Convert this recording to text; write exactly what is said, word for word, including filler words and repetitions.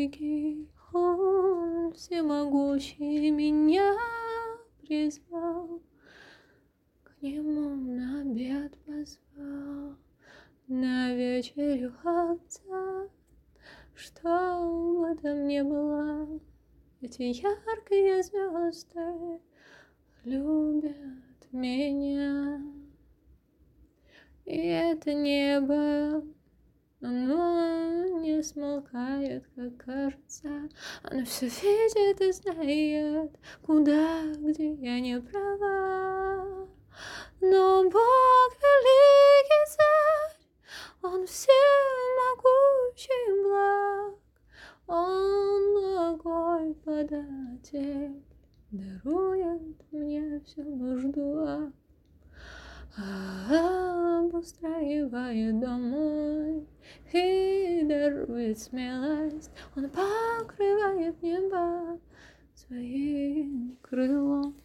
великий, Он всемогущий меня призвал, к Нему на обед позвал, на вечерю Отца, что бы там ни было. Эти яркие звезды любят меня. И это небо, оно не смолкает, как кажется. Оно все видит и знает, куда, где я не права. Но Бог великий царь, Он всемогущий благ, Он благой податель, дарует мне всю нужду. Обустраивает дом мой и дарует смелость. Он покрывает небо своим крылом.